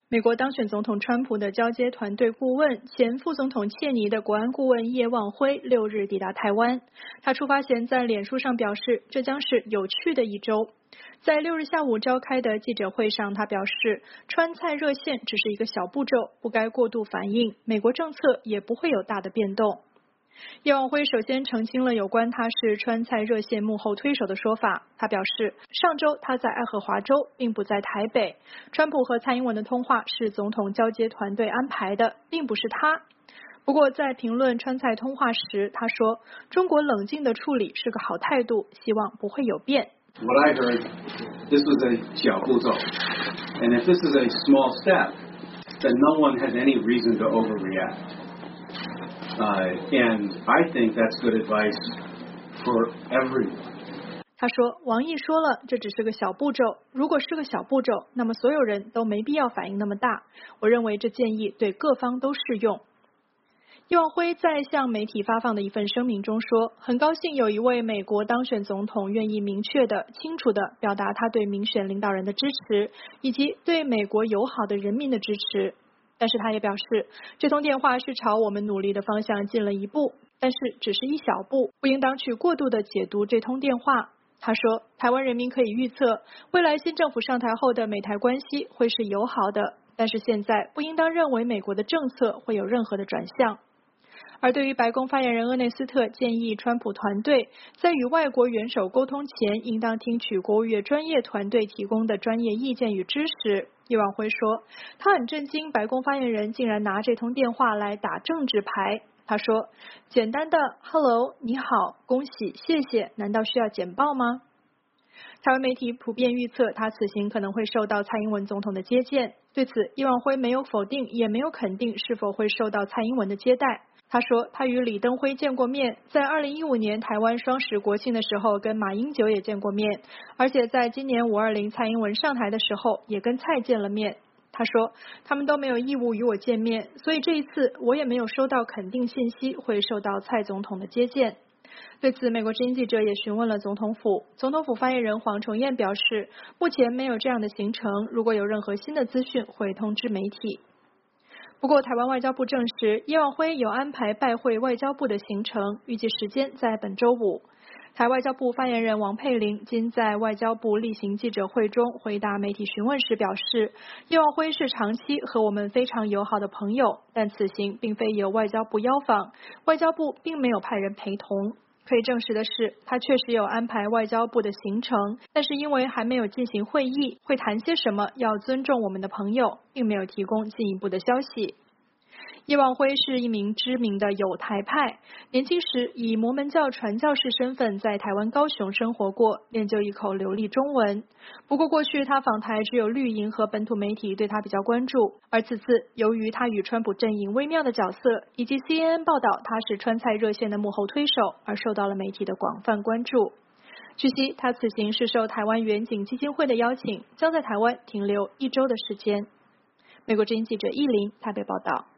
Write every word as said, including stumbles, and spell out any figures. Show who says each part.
Speaker 1: 美国当选总统川普的交接团队顾问、前副总统切尼的国安顾问叶望辉六日抵达台湾。他出发前在脸书上表示，这将是有趣的一周。在六日下午召开的记者会上，他表示，川菜热线只是一个小步骤，不该过度反应，美国政策也不会有大的变动。叶望辉首先澄清了有关他是川菜热线幕后推手的说法。他表示，上周他在爱荷华州，并不在台北。川普和蔡英文的通话是总统交接团队安排的，并不是他。不过在评论川菜通话时，他说，中国冷静的处理是个好态度，希望不会有变。
Speaker 2: What I heard, this was a 小步骤, and if this is a small step, then no one has any reason to overreact.Uh, and I think that's good advice for everyone.
Speaker 1: 他说，王毅说了，这只是个小步骤。如果是个小步骤，那么所有人都没必要反应那么大。我认为这建议对各方都适用。叶望辉在向媒体发放的一份声明中说，很高兴有一位美国当选总统愿意明确的、清楚的表达他对民选领导人的支持，以及对美国友好的人民的支持。但是他也表示，这通电话是朝我们努力的方向进了一步，但是只是一小步，不应当去过度的解读这通电话。他说，台湾人民可以预测，未来新政府上台后的美台关系会是友好的，但是现在不应当认为美国的政策会有任何的转向。而对于白宫发言人厄内斯特建议川普团队在与外国元首沟通前，应当听取国务院专业团队提供的专业意见与知识，叶望辉说，他很震惊白宫发言人竟然拿这通电话来打政治牌。他说，简单的 Hello 你好恭喜谢谢难道需要简报吗？台湾媒体普遍预测他此行可能会受到蔡英文总统的接见，对此叶望辉没有否定也没有肯定是否会受到蔡英文的接待。他说，他与李登辉见过面，在二零一五年台湾双十国庆的时候跟马英九也见过面，而且在今年五二零蔡英文上台的时候也跟蔡见了面。他说，他们都没有义务与我见面，所以这一次我也没有收到肯定信息会受到蔡总统的接见。对此，美国之音记者也询问了总统府，总统府发言人黄崇彦表示，目前没有这样的行程，如果有任何新的资讯会通知媒体。不过台湾外交部证实，叶望辉有安排拜会外交部的行程，预计时间在本周五。台外交部发言人王佩玲今在外交部例行记者会中回答媒体询问时表示，叶望辉是长期和我们非常友好的朋友，但此行并非由外交部邀访，外交部并没有派人陪同。可以证实的是，他确实有安排外交部的行程，但是因为还没有进行会议，会谈些什么要尊重我们的朋友，并没有提供进一步的消息。叶望辉是一名知名的友台派，年轻时以摩门教传教士身份在台湾高雄生活过，练就一口流利中文。不过过去他访台只有绿营和本土媒体对他比较关注，而此次由于他与川普阵营微妙的角色，以及 C N N 报道他是川菜热线的幕后推手，而受到了媒体的广泛关注。据悉，他此行是受台湾远景基金会的邀请，将在台湾停留一周的时间。美国之音记者易林台北报道。